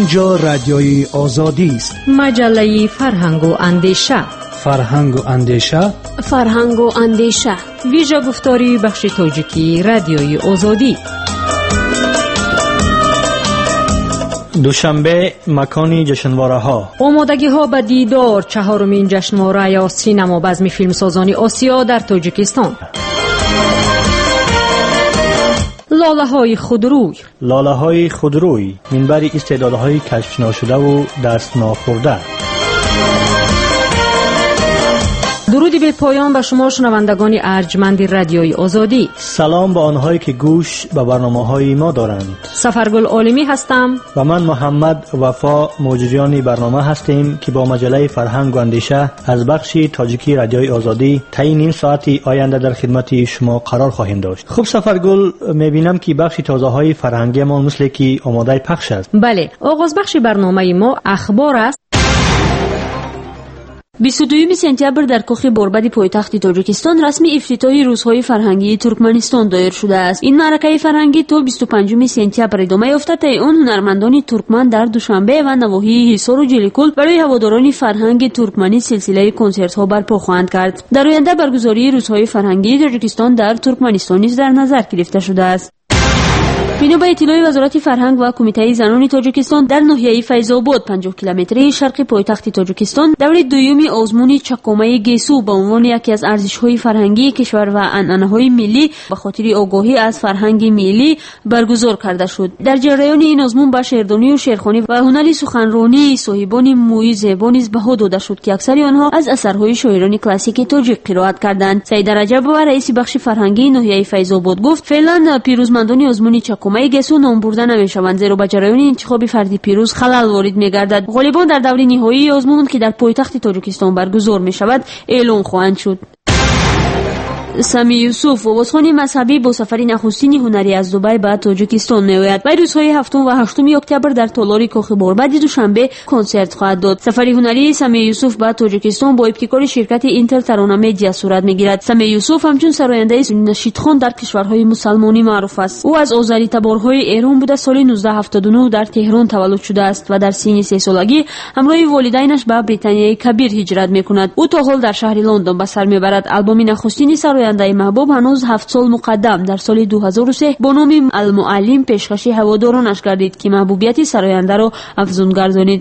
اینجا رادیوی آزادی است. مجله فرهنگ و اندیشه. فرهنگ و اندیشه. فرهنگ و اندیشه. ویژه گفتاری بخش تاجیکی رادیوی آزادی. دوشنبه مکانی جشنواره ها. آمادگی ها به دیدار چهارمین جشنواره یا سینما بزم فیلمسازان آسیا در تاجیکستان. لاله های خودروی. لاله های خودروی منبع استعدادهای کشف ناشده و دست ناخورده. درودی به پایان به شما شنوندگان ارجمند رادیوی آزادی. سلام به آنهایی که گوش به برنامه‌های ما دارند. سفرگل عالمی هستم و من محمد وفا موجودیان برنامه هستیم که با مجله فرهنگ و اندیشه از بخش تاجیکی رادیوی آزادی طی نیم ساعتی آینده در خدمت شما قرار خواهیم داشت. خب سفرگل، می‌بینم که بخش تازه‌های فرهنگی ما مثل که آماده پخش است. بله، آغاز بخش برنامه ما اخبار است. 22 سپتامبر در کاخ بربد پایتخت تاجیکستان رسمی افتتاح روزهای فرهنگی ترکمنستان دایر شده است. این معرکه فرهنگی تا 25 سپتامبر ادامه یافته. تا آن هنرمندان ترکمن در دوشنبه و نواحی حصار و جلیکل برای هواداران فرهنگ ترکمنی سلسله کنسرت‌ها برپا خواهند کرد. در آینده برگزاری روزهای فرهنگی تاجیکستان در ترکمنستان نیز در نظر گرفته شده است. بنا به اطلاع وزارت فرهنگ و کمیته زنان تاجیکستان، در ناحیه فیض‌آباد 50 کیلومتری شرق پایتخت تاجیکستان دوره دوم آزمون چکامه گیسو به عنوان یکی از ارزش‌های فرهنگی کشور و عنعنه‌های ملی به خاطر آگاهی از فرهنگ ملی برگزار کرده شد. در جریان این آزمون به شعرخوانی و شعرخوانی و هنر سخنرانی صاحبان موی زبان نیز بها داده شد که اکثر آنها از اثرهای شاعران کلاسیک تاجیک قرائت کردند. سید رجب و رئیس بخش فرهنگی ناحیه فیض‌آباد گفت فعلا پیروزمندان آزمون چکامه گیسو نام برده نمی‌شوند، زیرا به جریان انتخاب فردی پیروز خلل وارد می‌گردد. غالبان در دور نهایی آزمون که در پایتخت تاجیکستان برگزار می‌شود اعلام خواهند شد. سامی یوسف آوازخوان مذهبی با سفر نخستین هنری از دبی به تاجیکستان می‌آید. در روزهای 7 و 8 اکتبر در تالار کاخ بربد دوشنبه کنسرت خواهد داد. سفر هنری سامی یوسف به تاجیکستان با ابتکار شرکت اینتر ترانه مدیا صورت می‌گیرد. سامی یوسف همچون سراینده نشیدخوان در کشورهای مسلمانی معروف است. او از آذری تبارهای ایران بوده. سال 1979 در تهران تولد شده است و در سن 3 سالگی همراه والدینش به بریتانیای کبیر هجرت می‌کند. او تا حال در شهر لندن به سر می‌برد. آلبوم نخستین سراینده محبوب هنوز 7 سال مقدم در سال 2003 با نام المعلم پیشکش هوادارانش گردید که محبوبیت سراینده را افزون گردانید.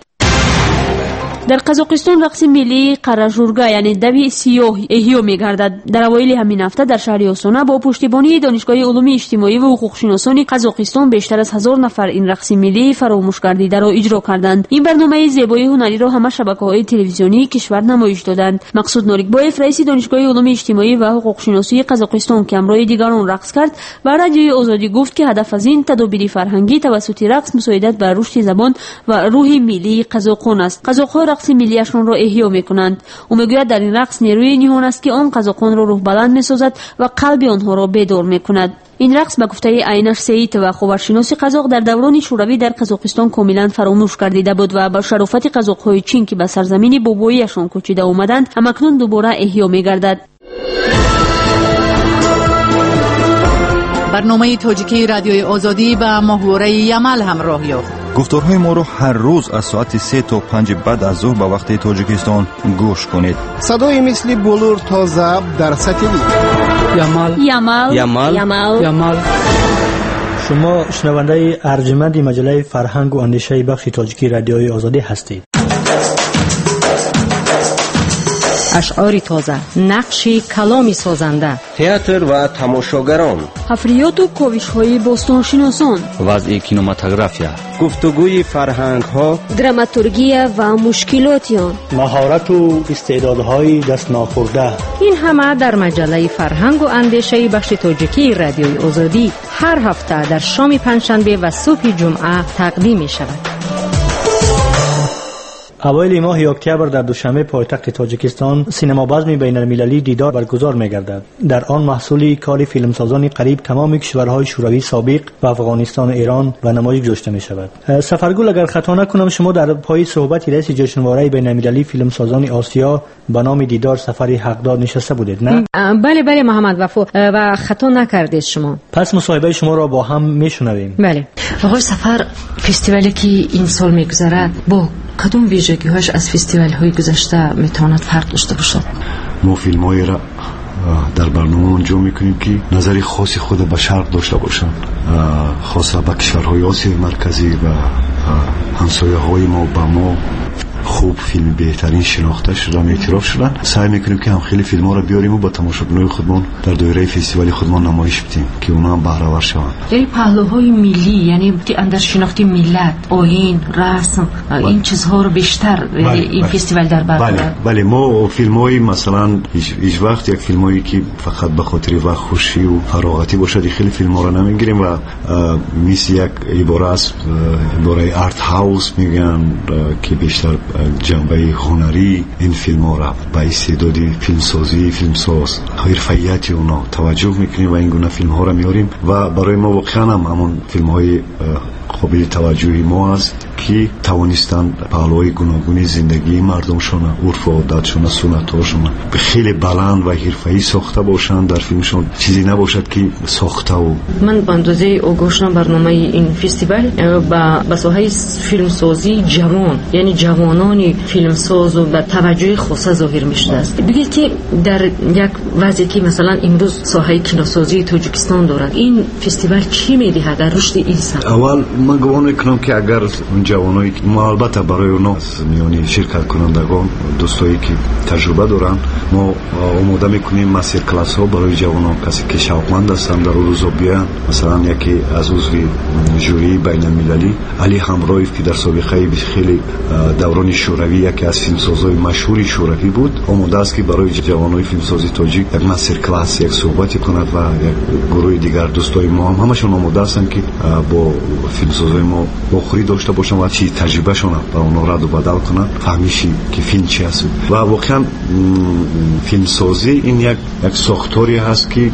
در قزاقستان رقص ملی قراژورگا یعنی دوی سیاه احیا می‌گردد. در اوایل همین هفته در شهر آستانه با پشتیبانی دانشگاه علوم اجتماعی و حقوق شناسان قزاقستان بیشتر از 1000 نفر این رقص ملی فراموش گردیده را اجرا کردند. این برنامه زیبایی هنری را همه شبکه‌های تلویزیونی کشور نمایش دادند. مقصود نوریکبایف رئیس دانشگاه علوم اجتماعی و حقوق شناسی قزاقستان که همراه دیگران رقص کرد به رادیوی آزادی گفت که هدف از این تدابیر فرهنگی توسط رقص مساعدت بر رشد زبان و روح ملی قزاقان است. قزاق‌ها رقص ملیشان را احیا می‌کنند. او می‌گوید در این رقص نیروی نهان است که آن قزاقان را روح بلند می‌سازد و قلب آنها را بیدار می‌کند. این رقص به گفته عینش سعید و خبرشناس قزاق در دوران شوروی در قزاقستان کاملا فراموش گردیده بود و با شرافت قزاق‌های چین که به سرزمین باباییشان کوچیده آمدند همکنون دوباره احیا می‌گردد. برنامه تاجیکی رادیوی آزادی با محوره یمل همراه یافت. گفتارهای ما رو هر روز از ساعت 3 تا 5 بعد از ظهر به وقت تاجیکستان گوش کنید. صدای مثل بلور تا ضبط در ساتلیت. یمل. شما شنونده ارجمند مجله فرهنگ و اندیشه بخش تاجیکی رادیوی آزادی هستید. اشعار تازه، نقش کلامی سازنده، تئاتر و تماشاگران، حفریات و کاوش‌های باستانشناسان، وضع کینماتوگرافیا، گفتگوی فرهنگ‌ها، دراماتورگی و مشکلات آن، مهارت و استعدادهای دست ناخورده. این همه در مجله فرهنگ و اندیشه بخش تاجیکی رادیوی آزادی هر هفته در شام پنجشنبه و صبح جمعه تقدیم می شود. اوایل ماه اکتبر در دوشنبه پایتخت تاجیکستان سینما بزم بین المللی دیدار برگزار می‌گردد. در آن محصول کار فیلمسازان قریب تمام کشورهای شوروی سابق و افغانستان و ایران و نمایش گذاشته می‌شود. سفرگل اگر خطا نکنم شما در پای صحبت رئیس جشنواره بین المللی فیلمسازان آسیا به نام دیدار سفری حقدار نشسته بودید، نه؟ بله محمد وفا، و خطا نکردید شما. پس مصاحبه شما را با هم میشنویم. بله. آقای سفر، فستیوالی که این سال میگذرد با کدوم ویژگی‌هاش از فستیوال‌های گذشته میتواند فرق داشته باشد؟ ما فیلم‌های را در برنامه انجام میکنیم که نظری خاصی خود به شرق داشته باشند، خاصه به کشورهای آسیای مرکزی و همسایه‌های ما با ما خوب فیلم بهترین شناخته شدن، اعتراف شدن. سعی میکنیم که هم خیلی فیلم ها رو بیاریم و با تماشاگران خودمون در دایره فستیوال خودمون نمایش بدیم که اونا هم بهره ور شوند. یعنی پهلوهای ملی، یعنی که اندر شناخت ملت، آیین، رسم، این چیزها رو بیشتر این فستیوال در بر دارد. بله ما فیلم‌های مثلا هیچ وقت یک فیلمایی که فقط به خاطر وقت خوشی و فراغتی باشد خیلی فیلم‌ها رو نمیگیریم و مثل یک عباره است، عباره آرت هاوس میگن که بیشتر جنبه هنری این فیلم ها را با استعداد فیلمسازی فیلمساز حرفیتی اونا توجه میکنیم و این گونه فیلم ها را میاریم و برای ما واقعا هم همون فیلم های قابل توجهی ما است که توانستن پهلوهای گوناگون زندگی مردمشون، عرف و عادتشون، سنتاشون به خیلی بلند و حرفه‌ای ساخته باشند. در فیلمشون چیزی نباشد که ساخته و من به اندازه آگاهشم برنامه این فستیوال با ساحه فیلمسازی جوان، یعنی جوانان فیلمساز و به توجه خاصه ظاهر میشده است. بگید که در یک وضعی که مثلا امروز ساحه کینوسازی تاجیکستان دارد، این فستیوال چی میدهد در رشد این سمت؟ اول من گمان میکنم که اگر جوانایی که ما البته برای اونا میانی شرکت کنندگان دوستایی که تجربه دارن ما آماده میکنیم مستر کلاس ها برای جوانان، کسی که شوقمند هستن در روزا بیان. مثلا یکی از عضو ژوری بین المللی علی همرایف که در سابقه خیلی دوران شوروی یکی از فیلمسازهای مشهور شوروی بود، آماده است که برای جوانای فیلمسازی تاجیک یک مستر کلاس یک صحبتی کند و یک گروه دیگر دوستای ما هم همشون آماده هستن که با فیلمسازای ما بخوری داشته باشن و چی تجربه شونه و اونا رد و بدل کنن، فهمیشی که فیلم چی است. و واقعا فیلمسازی این یک ساختاری هست که یک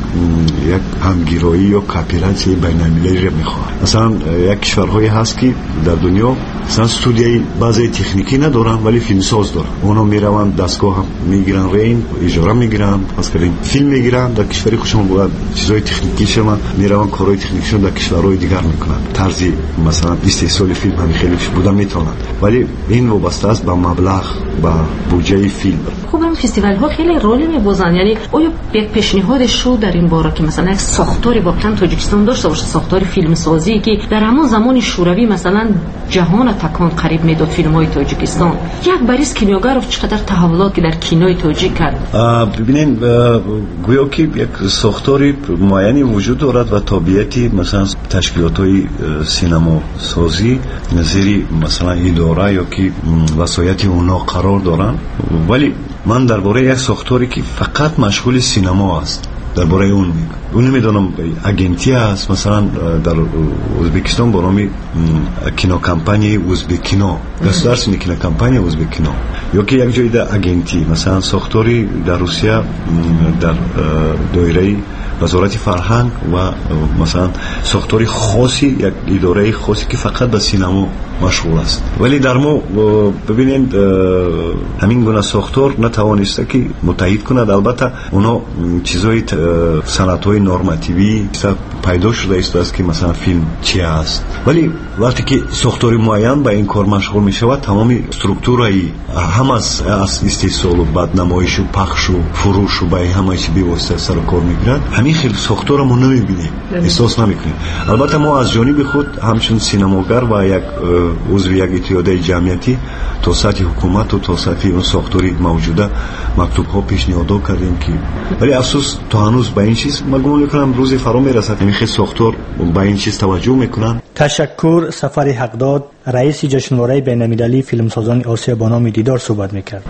همگرایی یا کاپیراسی بین المللی را میخواد. مثلا یک کشورهایی هست که در دنیا مثلا استودیوی بعضی تکنیکی ندارن ولی فیلمساز دارن، اونا میرون دستگاه هم میگیرن، رین اجاره میگیرن، مثلا فیلم میگیرن در کشوری خودشون باید چیزای تکنیکی شما میرون کارهای تکنیکیشون در کشورهای دیگر میکنن. طرز مثلا استحصال فیلم هم خیلی بودن میتونن ولی این وابسته است به مبلغ با بودجه فیلم. خب این فستیوال ها خیلی رول می‌بازن، یعنی آیا یک پیشنهاد شو در این باره که مثلا یک ساختاری واقعا تاجیکستان داشته باشه، ساختار فیلمسازی که در همون زمان شوروی مثلا جهان تکان قریب میداد فیلم‌های تاجیکستان، یک بریز کینوگرف چقدر تحولات که در کینوی تاجیک کرد. ببینین گویا که یک ساختاری معینی وجود دارد و طبیعتی مثلا تشکیلات‌های سینما سازی نظری مثلا اداره یا که وسایت اونا قرار دارن، ولی من درباره یک ساختاری که فقط مشغول سینما است درباره اون نمیدونم اجنتی است. مثلا در ازبکستان با نام کینو کمپانی ازبکینو، گسترسینی کینو کمپانی ازبکینو، یا که یک جای در اجنتی مثلا ساختاری در روسیه در دایره وزارت فرهنگ و مثلا ساختاری خاصی، یک اداره خاصی که فقط به سینما مشغول است. ولی در ما ببینید همین گونه ساختار نتوانسته که متحد کند. البته اونا چیزای سنت‌های نورماتیوی پیدا شده است که مثلا فیلم چی است، ولی وقتی که ساختاری معین به این کار مشغول می شود تمام استرکتورای هم از استحصال و بعد نمایش و پخش و فروش و به همه چی به واسطه سر کار میگیرند. همین خیلی ساختار ما نمیبینیم، احساس نمیکنیم. البته ما از جانب خود همچون سینماگر و یک عضو یک اتحادیه جمعیتی تا سطح حکومت و تا سطح اون ساختاری موجوده مکتوب ها پیشنهاد کردیم که، ولی افسوس تا هنوز به این چیز من گمان میکنم روزی فرا میرسد همین خیلی ساختار به این چیز توجه میکنن. تشکر. سفر حقداد، رئیس جشنواره بین المللی فیلمسازان آسیا با نام دیدار صحبت میکرد.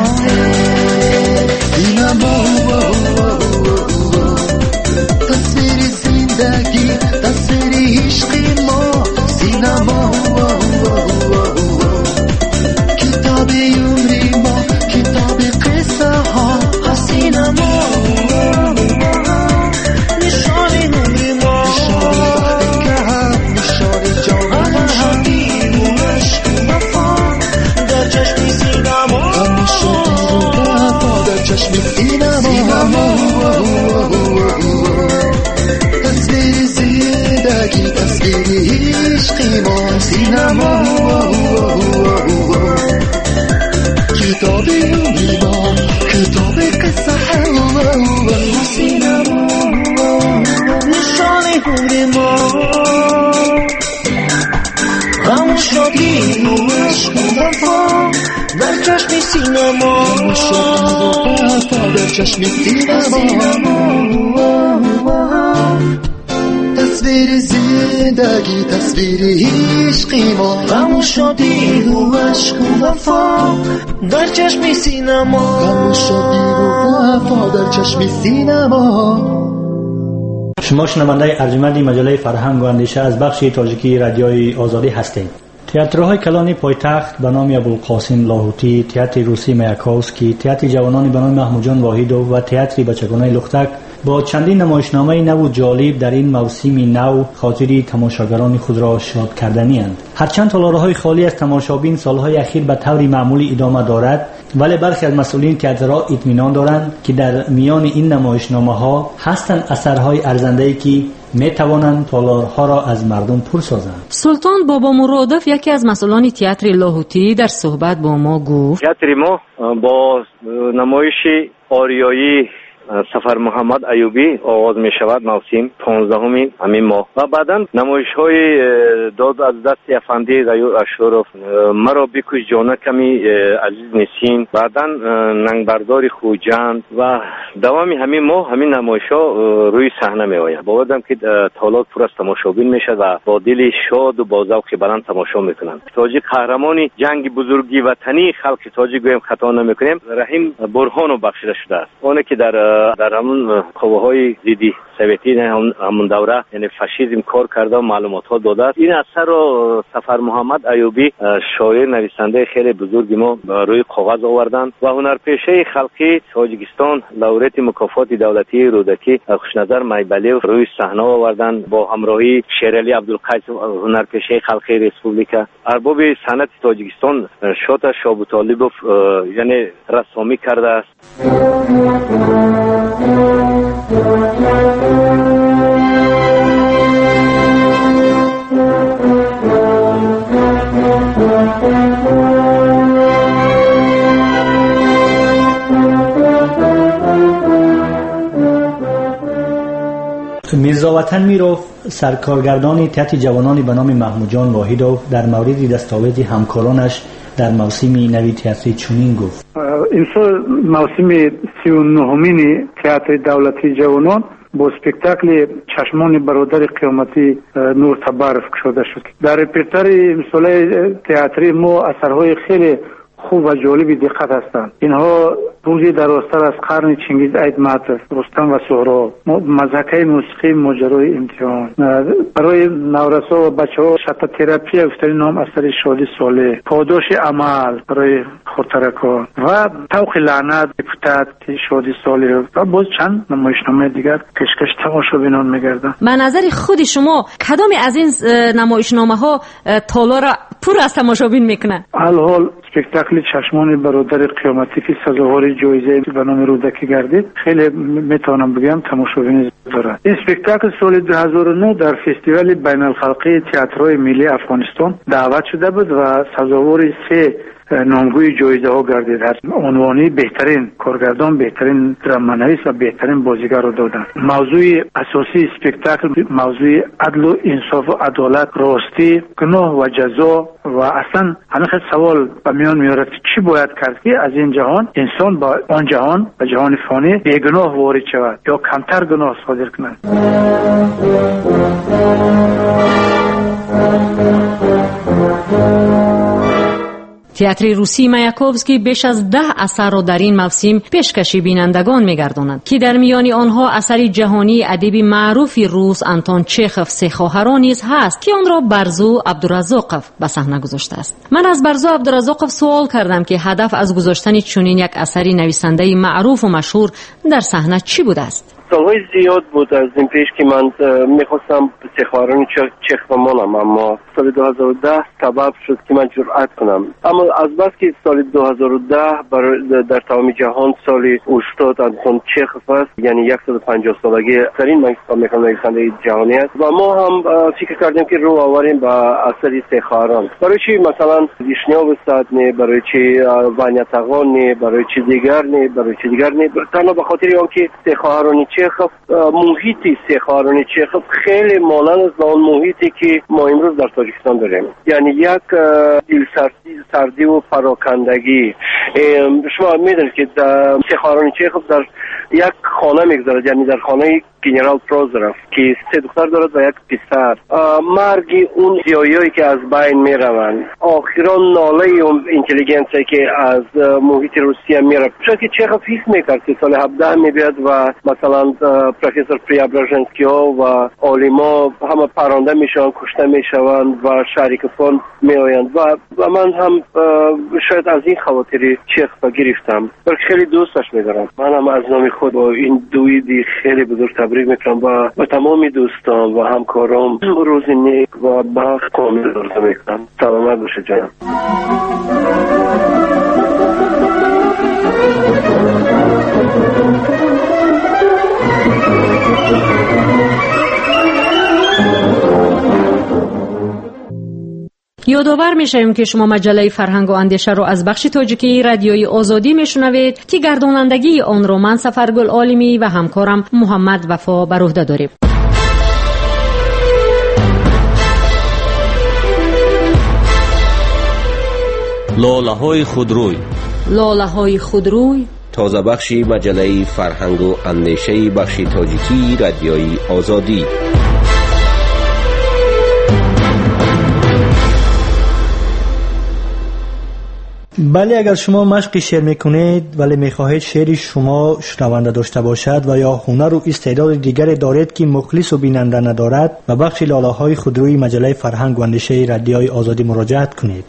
تصویر سینما کتاب ایمان کتاب قصه سینما نشانه هنر ما غم شادی و عشق و وفا در چشم سینما در چشم سینما تصویر زندگی تصویر عشقی ما غم و شادی و عشق و وفا در چشم سینما غم و شادی و وفا در چشم سینما. شما شنونده ارجمند مجله فرهنگ و اندیشه از بخش تاجیکی رادیوی آزادی هستید. تئاترهای کلان پایتخت به نام ابوالقاسم لاهوتی، تئاتر روسی مایاکوفسکی، تئاتر جوانان به نام محمود جان واحدوف و تئاتر بچگانه لختک با چندین نمایشنامه نو و جالب در این موسم نو خاطری تماشاگران خود را شاد کردنی‌اند. هرچند تالارهای خالی از تماشابین سالهای اخیر به طور معمولی ادامه دارد، ولی برخی از مسئولین تئاترها اطمینان دارند که در میان این نمایشنامه‌ها هستند اثرهای ارزنده‌ای که می توانند تالارها را از مردم پر سازند. سلطان بابا مرادوف یکی از مسئولان تئاتر لاهوتی در صحبت با ما گفت تئاتر ما با نمایش آریایی سفر محمد ایوبی آغاز می شود موسم 15 همین ماه و بعدا نمایش های داد از دست افندی غیور اشرف، مرا بکش جانه کمی عزیز نسین، بعدا ننگبردار خوجند و دوام همین ماه همین نمایش ها روی صحنه می آید. باوردم که تالار پر از تماشابین می شود و با دل شاد و با ذوق بلند تماشا می کنند. تاجیک قهرمانی جنگ بزرگی وطنی خلق تاجیک گویم خطا نمی کنیم رحیم برهانو بخشیده شده است. اون که در همون قوه‌های ضدی سویتی همون دوره یعنی فاشیسم کار کرده و معلومات ها داده است. این اثر رو سفر محمد ایوبی شاعر نویسنده خیلی بزرگی ما روی کاغذ آوردند و هنرپیشه خلقی تاجیکستان لوریت مکافات دولتی رودکی خوشنظر میبلی روی صحنه آوردند با همراهی شیرعلی عبدالقیس هنرپیشه خلقی رسپوبلیکا. ارباب صنعت تاجیکستان شات شابوطالبوف یعنی رسامی کرده است. میرزا وطن میروف سرکارگردان تئاتر جوانان به نام محمود جان واحدوف در مورد دستاورد همکارانش در موسم نوی تئاتر چنین گفت: امسال موسم 39مین تئاتر دولتی جوانان با اسپکتاکل چشمان برادر قیامتی نور تبارف شده شد. در رپرتوار امسال تئاتری ما اثرهای خیلی خوب و جالبی دقت هستند. اینها روزی درازتر از قرن چنگیز ایدمات، رستم و سهراب، مزحکه موسیقی ماجرای امتحان، برای نورسا و بچه ها شتا تراپی افتری نام اثر شادی صالح، پاداش عمل برای خورترکان و توق لعنت دپوتات شادی صالح و باز چند نمایشنامه دیگر کشکش تماشا بینان میگردن. به نظر خود شما کدام از این نمایشنامه ها تالار پر از تماشابین میکنه؟ الحال اسپکتاکل چشمان برادر قیامتی که سزاوار جایزه به نام رودکی گردید خیلی میتونم بگم تماشابین دارد. این اسپکتاکل سال 2009 در فستیوال بین الخلقی تئاترهای ملی افغانستان دعوت شده بود و سزاوار 3 نامگوی جایزه ها گردید. عنوانی بهترین کارگردان، بهترین درامانویس و بهترین بازیگر را دادند. موضوع اساسی اسپکتاکل موضوع عدل و انصاف و عدالت، راستی، گناه و جزا و اصلا همین سوال به میان میارد چی باید کرد که از این جهان انسان با آن جهان و جهان فانی بیگناه وارد شود یا کمتر گناه صادر کند. تئاتر روسی مایاکوفسکی بیش از 10 اثر را در این موسم پیشکشی بینندگان می‌گرداند که در میان آنها اثری جهانی ادیب معروف روس آنتون چخوف سه خواهران نیز هست که آن را برزو عبدالرزاقوف به صحنه گذاشته است. من از برزو عبدالرزاقوف سوال کردم که هدف از گذاشتن چنین یک اثری نویسنده معروف و مشهور در صحنه چی بوده است؟ سالهای زیاد بود از این پیش که من میخواستم سیخواران چیخ بمانم، اما سال 2010 سبب شد که من جرأت کنم. اما از بس که سال 2010 در تمام جهان سال استاد انتون چیخوف است، یعنی 150 سالگی ترین نویسنده جهانی است و ما هم فکر کردیم که رو آوریم به اثر سیخواران. برای چی مثلا ویشنیاب صد نه، برای چی وانیاتاغان نه، برای چی دیگر نه، برای چی دیگر نه، تنها به خاطر اینکه سیخواران چیخوف محیط سیخواران چیخوف خیلی مانند است به اون محیطی که ما امروز در تاجیکستان داریم، یعنی یک سردی و پراکندگی. شما میدونید که سیخواران چیخوف در یک خانه میگذارد، یعنی در خانه گنرال پروزروف که 3 دختر دارد و یک پسر. مرگ اون زیایایی که از بین میروند، آخران ناله اون اینتلیجنسی که از محیط روسیه میره. شاید که چیخوف حس میکرد که سال 17 میبید و مثلا پروفسور پریابراژنسکی ها و عالما همه پرانده میشوند، کشته میشوند و شریکفان میآیند و من هم شاید از این خواطر چیخوف گرفتم، بلکه خیلی دوستش میدارم. من هم از نام خود با این دویدی خیلی بزرگ تبریک میکنم و تمام دوستان و همکارام روز نیک و بخت کامل آرزو میکنم. سلامت باشه جانم. یادآور میشویم که شما مجله فرهنگ و اندیشه رو از بخش تاجیکی رادیوی آزادی میشنوید که گردانندگی آن رو من سفرگل عالمی و همکارم محمد وفا بر عهده داریم. لاله‌های خودروی، لاله‌های خودروی، تازه بخشی مجله فرهنگ و اندیشه بخش تاجیکی رادیوی آزادی. بله، اگر شما مشق شعر میکنید ولی میخواهید شعری شما شنونده داشته باشد و یا هنر و استعداد دیگری دارید که مخلص و بیننده ندارد، به بخش لاله‌های خودروی مجله فرهنگ و اندیشه رادیوی آزادی مراجعت کنید.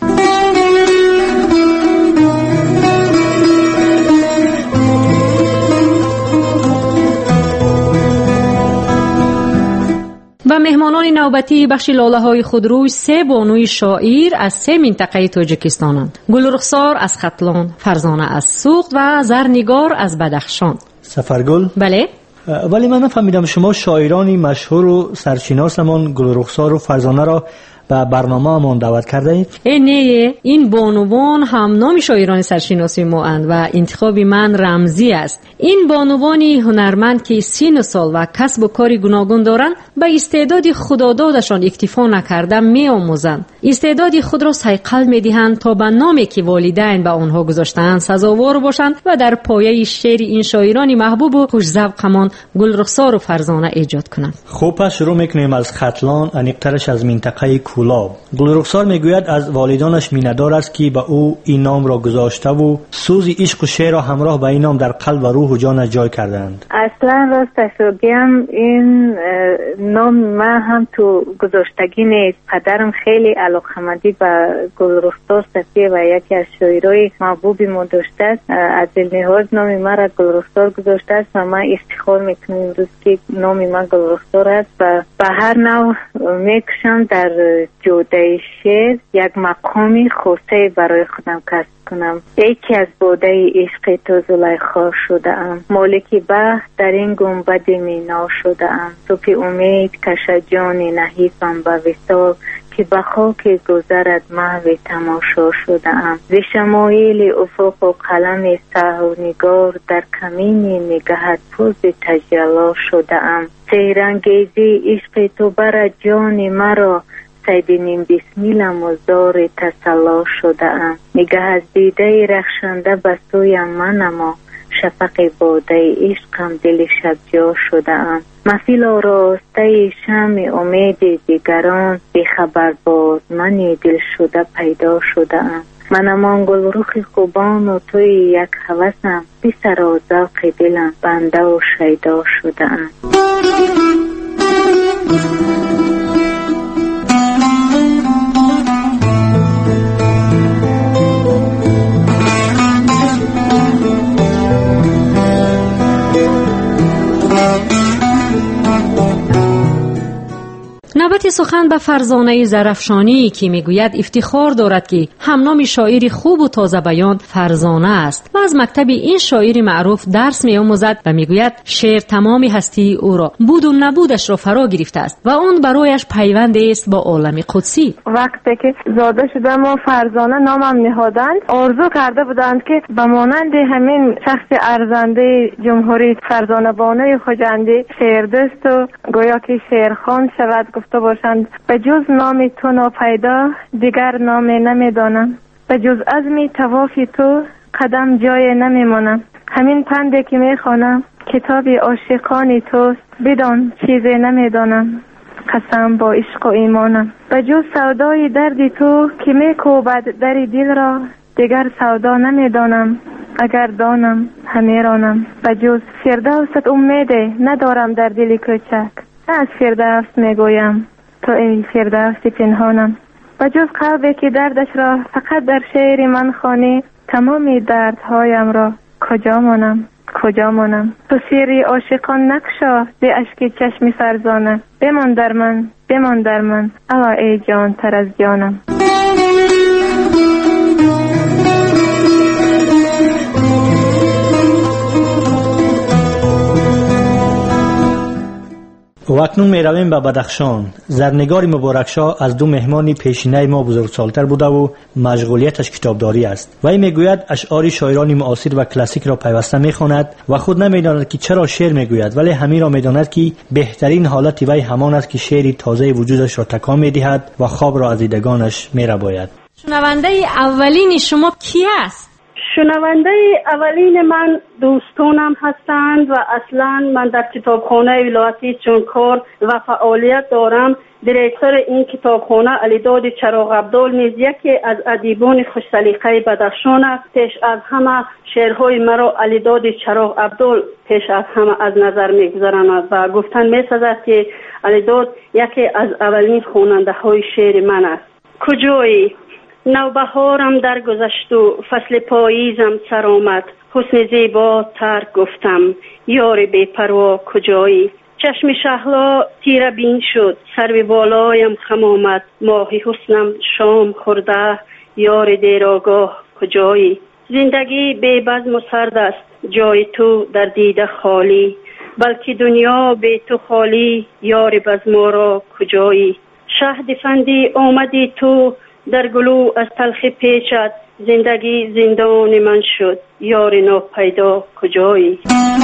و مهمانان نوبتی بخش لاله‌های خودروی 3 بانوی شاعر از 3 منطقه تاجیکستانند: گلرخسار از ختلان، فرزانه از سوخت و زرنگار از بدخشان. سفرگل؟ بله. ولی من نفهمیدم شما شاعرانی مشهور و سرشناسمان گلرخسار و فرزانه را به برنامه همان دعوت کرده اید؟ نه، این بانوان هم نام شاعران سرشناسی ما اند و انتخاب من رمزی است. این بانوانی هنرمند که سن سال و کسب و کاری گوناگون دارند به استعداد خدادادشان اکتفا نکرده می آموزند. استعداد خود را صیقل می دهند تا به نامی که والدین به آنها گذاشتند سزاوار باشند و در پایه شعر این شاعران محبوب و خوش‌ذوقمان گلرخسار و فرزانه ایجاد کنند. خب پس شروع میکنیم از ختلان، انیقترش از منطقه کولاب. گلرخسار میگوید از والدانش میندار است که به او این نام را گذاشته و سوز عشق و شعر را همراه با این نام در قلب و روح و جانش جای کردند. اصلا راستش رو بگم این نام من هم تو گذاشتگی نیست. پدرم خیلی علاقه‌مندی به گلرخسار صفیه و یکی از شاعرای محبوب ما داشته است. از دلنهاد نام من را گلرخسار گذاشته است و من افتخار میکنم امروز که نام من گلرخسار است و به هر نوع میکشم در جوده شعر یک مقامی خاصی برای خودم کسب کنم. یکی از باده عشق تو زلیخا شده ام، مالکی بخت در این گنبد مینا شده ام. صبح امید کشد جان نحیفم به وصال، که به خاک گذرت محو تماشا شده ام. ز شمایل افق و قلم سهونگار در کمین نگهت پوز تجلا شده ام. سیرانگیزی عشق تو بر جان مرا، سیدینیم بسمیلم و زار تسلا شده ام. نگه از دیده رخشنده به سویم منما، شفق باده عشقم دل شب جا شده ام. محفل آراسته شمع امید دیگران، بیخبر باز من دل شده پیدا شده ام. منم آن گلرخ خوبان و توی یک هوسم، بی سر و ذوق دلم بنده و شیدا شده ام. البته سخن به فرزانه زرفشانی که میگوید افتخار دارد که همنام شاعری خوب و تازه بیان فرزانه است و از مکتب این شاعر معروف درس می‌آموزد و میگوید شعر تمام هستی او را بود و نبودش را فرا گرفته است و اون برایش پیوند است با عالم قدسی. وقتی که زاده شدم و فرزانه نامم نهادند، آرزو کرده بودند که به مانند همین شخص ارزنده جمهوری فرزانه بانوی خواجندی شعردست و گویا که شعرخوان شود گفته باشند به جز نام تو ناپیدا دیگر نام نمیدانم، به جز عزم طواف تو قدم جای نمیمانم. همین پنده که میخوانم کتاب عاشقان توست، بدان چیزی نمیدانم، قسم با عشق و ایمانم. به جز سودای دردی تو که میکوبد در دل را دیگر سودا نمیدانم، اگر دانم همیرانم. به جز فردوست امیده ندارم در دل کوچک، از فردوس میگویم تو ای فردوس پنهانم. به جز قلبی که دردش را فقط در شعر من خوانی، تمام دردهایم را کجا مانم کجا مانم. تو سیری عاشقان نکشا به اشک چشم فرزانه، بمان در من اوا ای جان تر از جانم. و اکنون می رویم به بدخشان. زرنگار مبارکشاه از دو مهمان پیشینه ما بزرگسالتر بوده و مشغولیتش کتابداری است. وی میگوید اشعار شاعران معاصر و کلاسیک را پیوسته میخواند و خود نمیداند که چرا شعر میگوید، ولی همین را میداند که بهترین حالت وی همان است که شعری تازه وجودش را تکان میدهد و خواب را از دیدگانش میرباید. شنونده اولین شما کی است؟ شنونده اولین من دوستانم هستند و اصلا من در کتابخانه ولایتی چونکار و فعالیت دارم. دیرکتور این کتابخانه علیداد چراغ عبدال نیز یکی از ادیبان خوش سلیقه بدخشان است. پیش از همه شعرهای مرا علیداد چراغ عبدال پیش از همه از نظر میگذراند و گفتن میسازد که علیداد یکی از اولین خواننده های شعر من است. کجایی؟ نوبهارم در گذشت و فصل پاییزم سر آمد، حسن زیبا ترک گفتم یار بی پروا کجایی. چشم شهلا تیره بین شد، سر بالایم خم آمد، ماه حسنم شام خورده یار دیراگاه کجایی. زندگی بی بزم و سرد است، جای تو در دیده خالی، بلکه دنیا بی تو خالی یار بزما را کجایی. شهد فندی آمدی تو در گلو از تلخ پیچت، زندگی زندان من شد یار ناپیدا کجایی.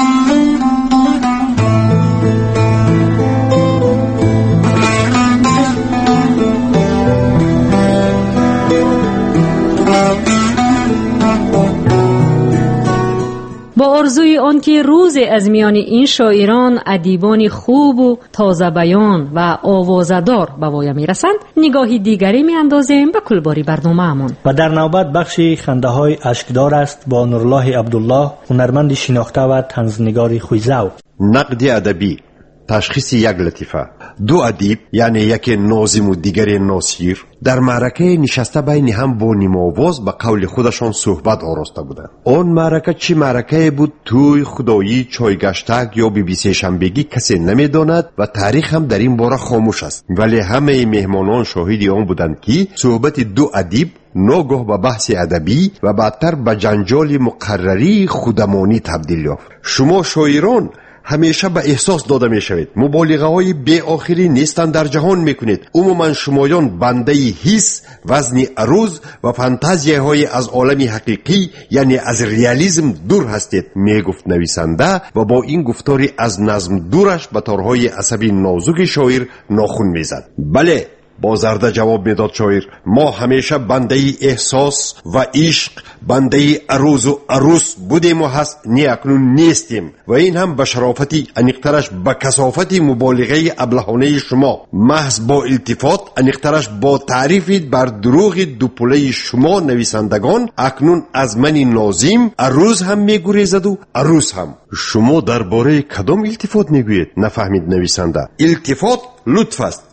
با آرزوی آن که روز از میان این شاعران ادیبان خوب و تازه بیان و آوازدار به وای میرسند، نگاهی دیگری میاندازیم به کلباری برنامه‌مون. و در نوبت بخش خنده های اشکدار است با نورالله عبدالله، هنرمند شناخته و طنزنگار خویزو. نقد ادبی، تشخیص یک لطیفه. دو ادیب یعنی یک ناظم و دیگر ناصیر در معرکه نشسته بین هم با نیم‌آواز به قول خودشان صحبت آراسته بودند. آن معرکه چی معرکه بود؟ توی خدایی، چایگشتک یا BBC شنبگی کسی نمیداند و تاریخ هم در این باره خاموش است، ولی همه مهمانان شاهد آن بودند که صحبت دو ادیب ناگاه به بحث ادبی و بعدتر به جنجال مقرری خودمانی تبدیل یافت. شما شاعران همیشه به احساس داده می شوید، مبالغه های بی آخری نیستن در جهان می کنید. عموما شمایان بنده حس، وزن عروض و فانتازیه های از عالم حقیقی یعنی از ریالیزم دور هستید، می گفت نویسنده و با این گفتاری از نظم دورش به تارهای عصبی نازک شاعر ناخن می زد. بله، با زرده جواب میداد شاعر، ما همیشه بنده احساس و عشق، بنده عروض و عروس بودیم و هست، نی اکنون نیستیم و این هم به شرافتی انیقترش به کثافت مبالغه ابلهانه شما، محض با التفات انیقترش با تعریف بر دروغ دوپله شما نویسندگان اکنون از من نازیم عروض هم میگریزد و عروس هم. شما درباره کدام التفات میگویید؟ نفهمید نویسنده. التفات لطف است.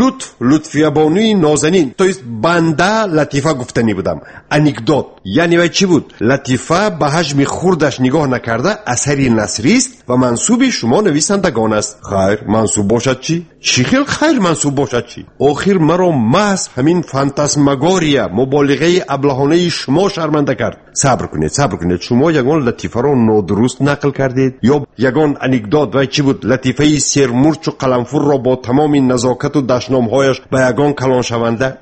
لطفیه بانوی نازنین، تو است بنده لطیفه گفتنی بودم. انیکدوت یعنی وای چی بود؟ لطیفه به حجم خوردش نگاه نکرده اثری نثری است و منسوب شما نویسندگان است. خیر، منسوب باشد چی؟ چی خیل خیر منصوب باشد چی؟ آخر مرا محض همین فانتاسماگوریا مبالغه ابلهانه شما شرمنده کرد. صبر کنید شما یگان لطیفه را نادرست نقل کردید یا یگان انکدوت و چی بود لطیفه سرمرچ و قلمفور را با تمام نزاکت و دشنامهایش به یگان کلان شونده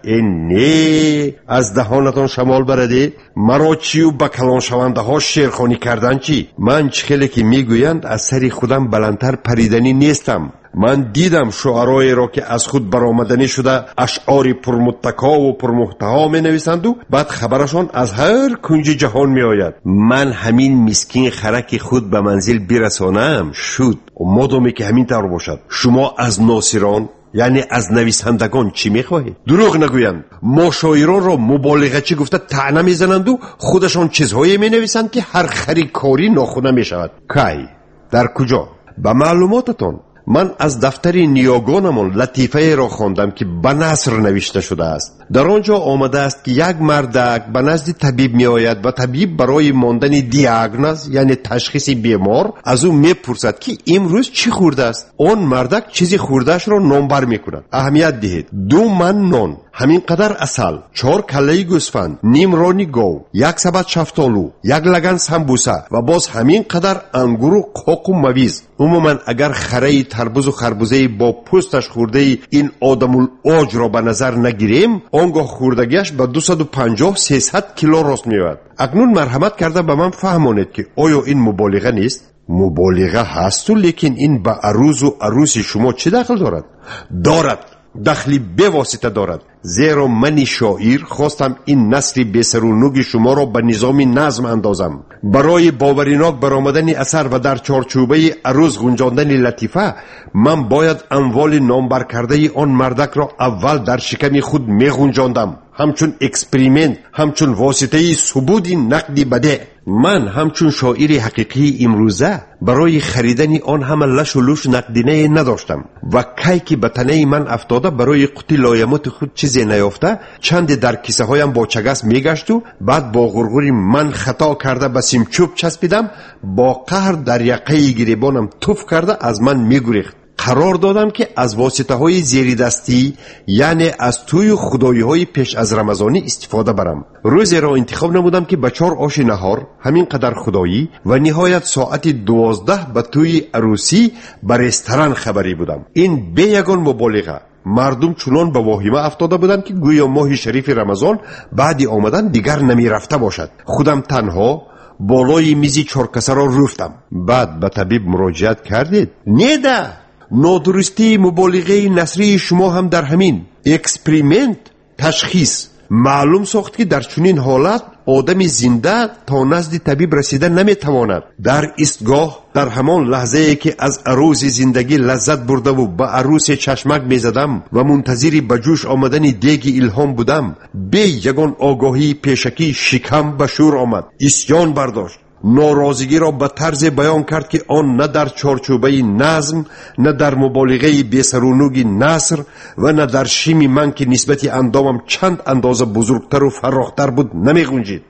نه از دهانتان شمال برده مرا چی و به کلان شونده ها شیرخوانی کردن چی؟ من چخیلی که میگویند از سری خودم بلندتر پریدنی نیستم. من دیدم شعرایی را که از خود برآمدنی شده اشعار پرمتکا و پرمحتوا می نویسند و بعد خبرشان از هر کنج جهان می آید. من همین مسکین خرک خود به منزل برسانم شد و مادامی که همین طور باشد شما از ناصران یعنی از نویسندگان چی میخواهید؟ دروغ نگویند. ما شاعران را مبالغه چی گفته طعنه میزنند و خودشان چیزهایی می نویسند که هر خری کاری ناخوانده می شود. کی؟ در کجا؟ به معلوماتتان من از دفتر نیاگانمان لطیفه را خواندم که به نثر نوشته شده است. در آنجا آمده است که یک مردک به نزد طبیب می آید و طبیب برای ماندن دیاگنوز یعنی تشخیص بیمار از او می پرسد که امروز چی خورده است. آن مردک چیزی خوردهش را نامبر می کند. اهمیت دهید. 2 من نان، همین قدر عسل، 4 کله گوسفند، نیم رانی گاو، 1 سبد شفتالو، 1 لگن سمبوسه و باز همین قدر انگور و قاق و مویز. عموما اگر خره تربوز و خربوزه با پوستش خورده این آدم العاج را به نظر نگیریم آنگاه خوردگیش به 250-300 کیلو راست میاد. اکنون مرحمت کرده به من فهمانید که آیا این مبالغه نیست؟ مبالغه هست و لیکن این به عروس و عروسی شما چه دخل دارد؟ دارد، دخلی به واسطه دارد. زیرا من شاعر خواستم این نثر بسرونوگ شما را به نظام نظم اندازم. برای باوریناک برآمدن اثر و در چارچوبه عروض گنجاندن لطیفه من باید اموال نامبر کرده آن مردک را اول در شکم خود می گنجاندم همچون اکسپریمنت، همچون واسطه ثبوت نقدی بده. من همچون شاعر حقیقی امروزه برای خریدن آن همه لش و لوش نقدینه نداشتم و کی که به تنه من افتاده برای قوطی لایمات خود چیزی نیافته چند در کیسه هایم با چگس میگشت و بعد با غرغری من خطا کرده به سیم چوب چسبیدم، با قهر در یقه گریبانم توف کرده از من میگریخت. قرار دادم که از واسطه های زیری دستی یعنی از توی خدایی های پیش از رمضانی استفاده برم. روزی را انتخاب نمودم که به 4 آش نهار همین قدر خدایی و نهایت ساعت 12 به توی عروسی به رستوران خبری بودم. این به یگان مبالغه. مردم چنان به واهمه افتاده بودند که گویا ماه شریف رمضان بعدی آمدن دیگر نمی رفته باشد. خودم تنها بالای میزی 4 کسه را رفتم. بعد به طبیب مراجعت کردید؟ نه، نادرستی مبالغه نثری شما هم در همین اکسپریمنت تشخیص معلوم ساخت که در چنین حالت آدم زنده تا نزد طبیب رسیدن نمیتواند. در ایستگاه در همان لحظه که از عروس زندگی لذت برده و به عروس چشمک میزدم و منتظری به جوش آمدن دیگ الهام بودم، به یگان آگاهی پیشکی شکم به شور آمد. اسیان برداشت، ناراضگی را به طرز بیان کرد که آن نه در چارچوبه نظم، نه در مبالغه بیسرونوگ نثر و نه در شیمی من که نسبت اندامم چند اندازه بزرگتر و فراختر بود نمی گنجید.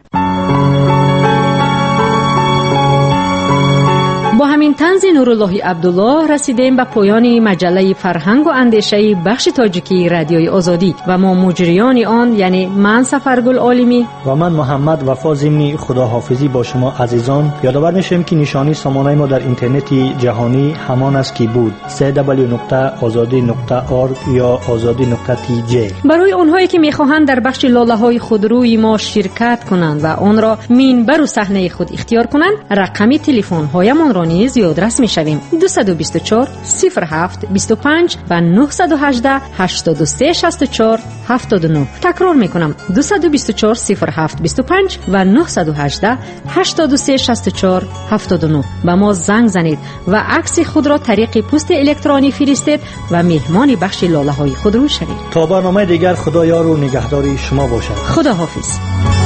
با همین طنز نورالله عبدالله رسیدیم به پایان مجله فرهنگ و اندیشه بخش تاجیکی رادیوی آزادی و ما مجریان آن یعنی من سفرگل عالمی و من محمد وفا ضمنی خداحافظی با شما عزیزان یادآور میشیم که نشانی سامانه ما در اینترنت جهانی همان است که بود www.azadi.org یا azadi.tj. برای اونهایی که میخواهند در بخش لاله های خودروی ما شرکت کنند و آن را منبر و صحنه خود اختیار کنند رقم تلفن هایمان را نیز یادرس میشویم 224 07 25 و 918 83 64 79. تکرار میکنم 224 07 25 و 918 83 64 79. با ما زنگ زنید و عکس خود را طریق پست الکترونی فرستید و مهمان بخش لاله های خودرو شوید. تا برنامه دیگر خدا یار و نگهدار شما باشد. خدا حافظ.